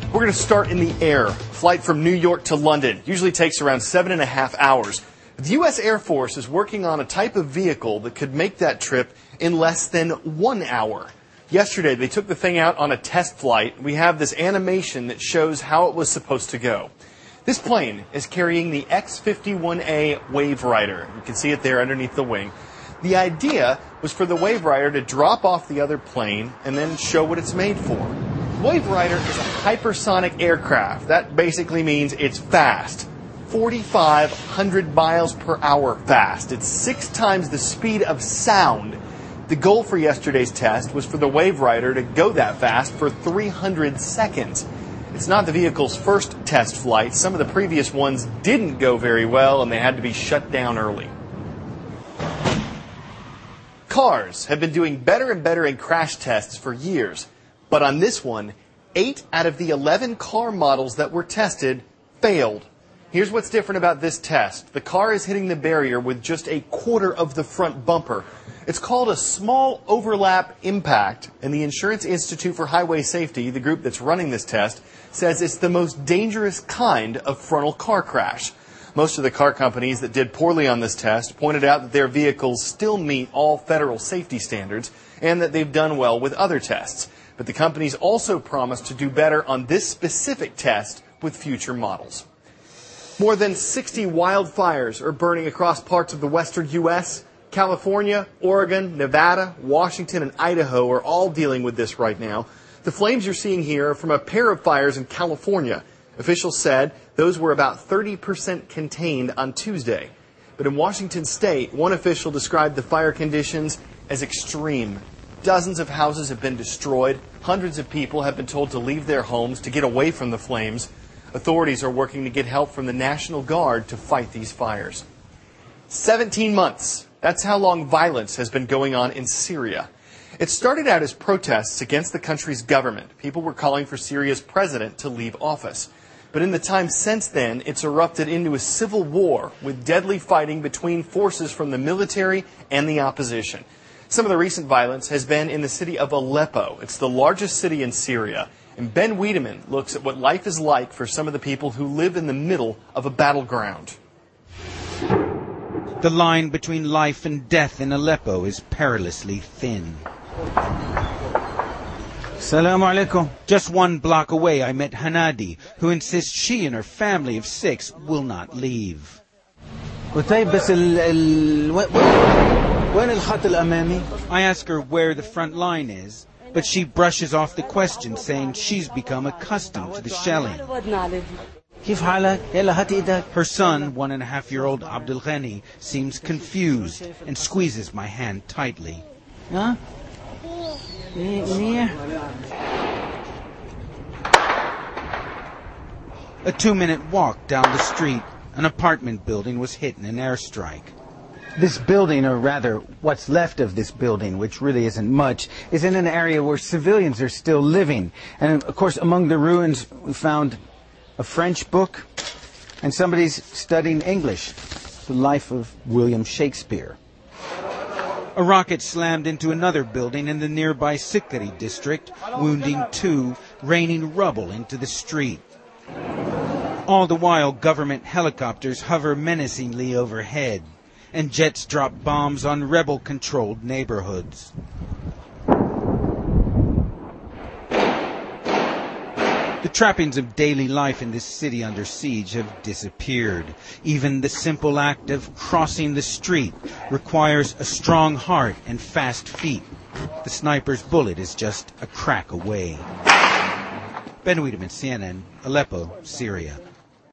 We're going to start in the air. Flight from New York to London usually takes around 7.5 hours. The U.S. Air Force is working on a type of vehicle that could make that trip in less than 1 hour. Yesterday, they took the thing out on a test flight. We have this animation that shows how it was supposed to go. This plane is carrying the X-51A Waverider. You can see it there underneath the wing. The idea was for the Waverider to drop off the other plane and then show what it's made for. Waverider is a hypersonic aircraft. That basically means it's fast. 4,500 miles per hour fast. It's 6 times the speed of sound. The goal for yesterday's test was for the Waverider to go that fast for 300 seconds. It's not the vehicle's first test flight. Some of the previous ones didn't go very well and they had to be shut down early. Cars have been doing better and better in crash tests for years. But on this one, 8 out of the 11 car models that were tested failed. Here's what's different about this test. The car is hitting the barrier with just a quarter of the front bumper. It's called a small overlap impact, and the Insurance Institute for Highway Safety, the group that's running this test, says it's the most dangerous kind of frontal car crash. Most of the car companies that did poorly on this test pointed out that their vehicles still meet all federal safety standards and that they've done well with other tests. But the companies also promised to do better on this specific test with future models. More than 60 wildfires are burning across parts of the western U.S. California, Oregon, Nevada, Washington, and Idaho are all dealing with this right now. The flames you're seeing here are from a pair of fires in California. Officials said those were about 30% contained on Tuesday. But in Washington state, one official described the fire conditions as extreme. Dozens of houses have been destroyed. Hundreds of people have been told to leave their homes to get away from the flames. Authorities are working to get help from the National Guard to fight these fires. 17 months. That's how long violence has been going on in Syria. It started out as protests against the country's government. People were calling for Syria's president to leave office. But in the time since then, it's erupted into a civil war with deadly fighting between forces from the military and the opposition. Some of the recent violence has been in the city of Aleppo. It's the largest city in Syria. And Ben Wiedemann looks at what life is like for some of the people who live in the middle of a battleground. The line between life and death in Aleppo is perilously thin. Assalamu alaikum. Just 1 block away, I met Hanadi, who insists she and her family of 6 will not leave. I ask her where the front line is, but she brushes off the question, saying she's become accustomed to the shelling. Her son, 1.5-year-old Abdul Ghani, seems confused and squeezes my hand tightly. A 2-minute walk down the street, an apartment building was hit in an airstrike. This building, or rather what's left of this building, which really isn't much, is in an area where civilians are still living. And of course, among the ruins, we found a French book, and somebody's studying English, the life of William Shakespeare. A rocket slammed into another building in the nearby Sikri district, wounding 2, raining rubble into the street. All the while, government helicopters hover menacingly overhead, and jets drop bombs on rebel-controlled neighborhoods. The trappings of daily life in this city under siege have disappeared. Even the simple act of crossing the street requires a strong heart and fast feet. The sniper's bullet is just a crack away. Ben Wiedemann, CNN, Aleppo, Syria.